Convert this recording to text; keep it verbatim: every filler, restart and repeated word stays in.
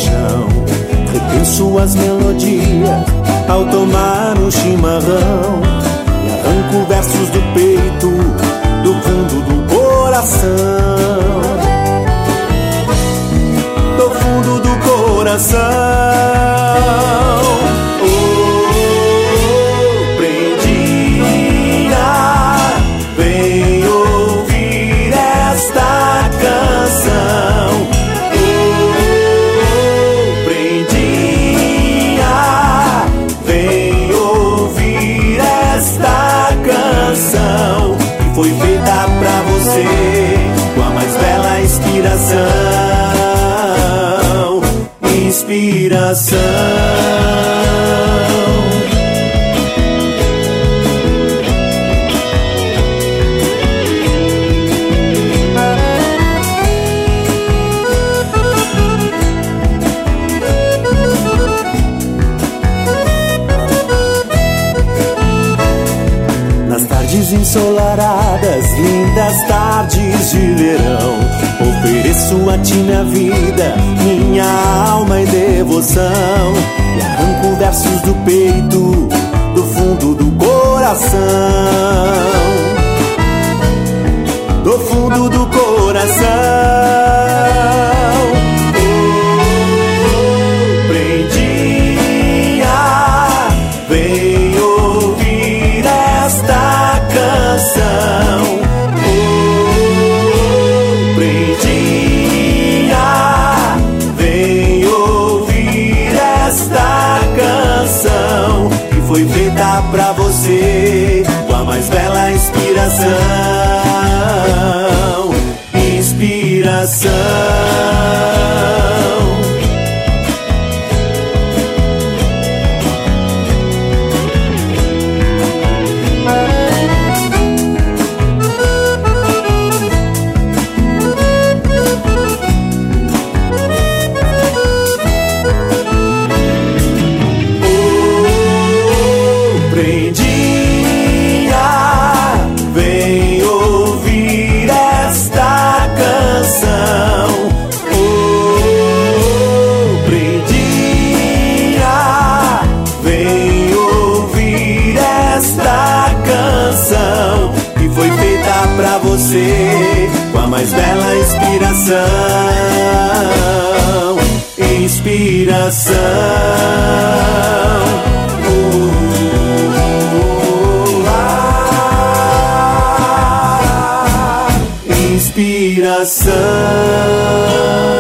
paixão. Repenso as melodias ao tomar um chimarrão e arranco versos do peito, do fundo do coração, do fundo do coração. Foi feita pra você com a mais bela inspiração. Inspiração. Ensolaradas, lindas tardes de verão, ofereço a ti minha vida, minha alma e devoção, e arranco versos do peito, do fundo do coração, do fundo do coração. Foi feita pra você com a mais bela inspiração. Inspiração. Pra você com a mais bela inspiração. Inspiração. Oh, oh, ah, inspiração.